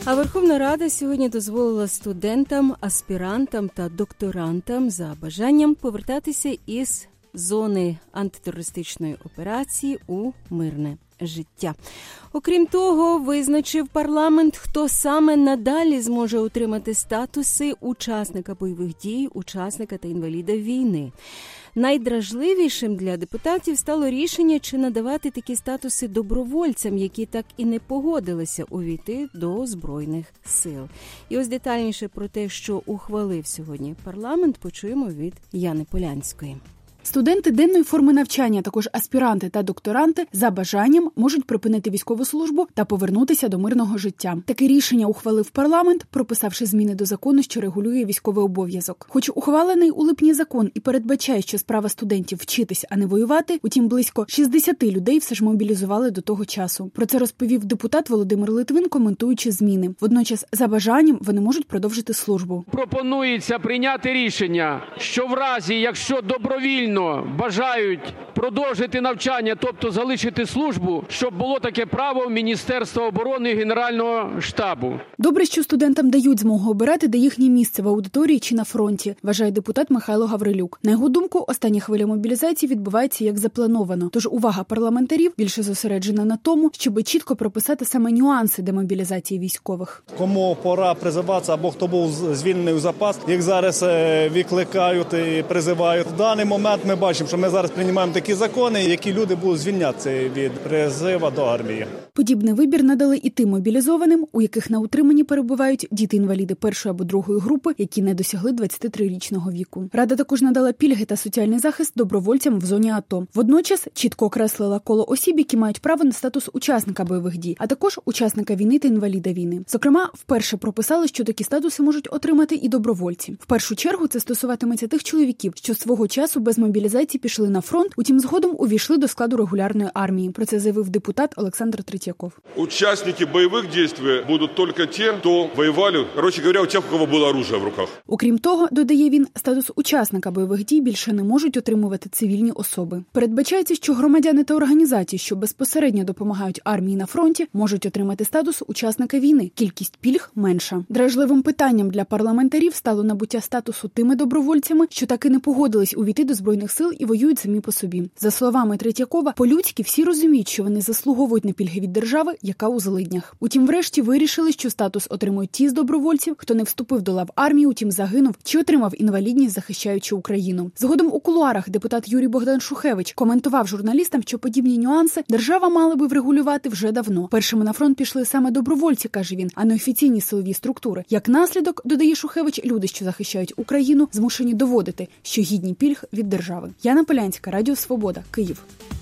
А Верховна Рада сьогодні дозволила студентам, аспірантам та докторантам за бажанням повертатися із зони антитерористичної операції у мирне життя. Окрім того, визначив парламент, хто саме надалі зможе отримати статуси учасника бойових дій, учасника та інваліда війни. Найдражливішим для депутатів стало рішення, чи надавати такі статуси добровольцям, які так і не погодилися увійти до Збройних сил. І ось детальніше про те, що ухвалив сьогодні парламент, почуємо від Яни Полянської. Студенти денної форми навчання, також аспіранти та докторанти, за бажанням можуть припинити військову службу та повернутися до мирного життя. Таке рішення ухвалив парламент, прописавши зміни до закону, що регулює військовий обов'язок. Хоч ухвалений у липні закон і передбачає, що справа студентів вчитись, а не воювати, утім близько 60 людей все ж мобілізували до того часу. Про це розповів депутат Володимир Литвин, коментуючи зміни. Водночас, за бажанням, вони можуть продовжити службу. Пропонується прийняти рішення, що в разі, якщо добровільно бажають продовжити навчання, тобто залишити службу, щоб було таке право Міністерства оборони і Генерального штабу. Добре, що студентам дають змогу обирати, де їхнє місце в аудиторії чи на фронті, вважає депутат Михайло Гаврилюк. На його думку, остання хвиля мобілізації відбувається як заплановано. Тож увага парламентарів більше зосереджена на тому, щоб чітко прописати саме нюанси демобілізації військових. Кому пора призиватися або хто був звільнений у запас, їх зараз викликають і призивають. В даний момент ми бачимо, що ми зараз приймаємо такі закони, які люди будуть звільнятися від призиву до армії. Подібний вибір надали і тим мобілізованим, у яких на утриманні перебувають діти-інваліди першої або другої групи, які не досягли 23-річного віку. Рада також надала пільги та соціальний захист добровольцям в зоні АТО. Водночас чітко окреслила коло осіб, які мають право на статус учасника бойових дій, а також учасника війни та інваліда війни. Зокрема, вперше прописали, що такі статуси можуть отримати і добровольці. В першу чергу це стосуватиметься тих чоловіків, що свого часу без мобілізації пішли на фронт, утім згодом увійшли до складу регулярної армії. Про це заявив депутат Олександр Третьяков. Учасники бойових дій будуть тільки ті, хто воювали, коротше говоря, у тих, у кого було оружие в руках. Окрім того, додає він, статус учасника бойових дій більше не можуть отримувати цивільні особи. Передбачається, що громадяни та організації, що безпосередньо допомагають армії на фронті, можуть отримати статус учасника війни. Кількість пільг менша. Дражливим питанням для парламентарів стало набуття статусу тими добровольцями, що таки не погодились увійти до Збройних сил і воюють самі по собі. За словами Третьякова, по-людськи всі розуміють, що вони заслуговують на пільги від держави, яка у злиднях. Утім, врешті вирішили, що статус отримують ті з добровольців, хто не вступив до лав армії, утім загинув чи отримав інвалідність, захищаючи Україну. Згодом у кулуарах депутат Юрій Богдан Шухевич коментував журналістам, що подібні нюанси держава мала би врегулювати вже давно. Першими на фронт пішли саме добровольці, каже він, а не офіційні силові структури. Як наслідок, додає Шухевич, люди, що захищають Україну, змушені доводити, що гідні пільг від держави. Яна Полянська, Радіо Свобода, Київ.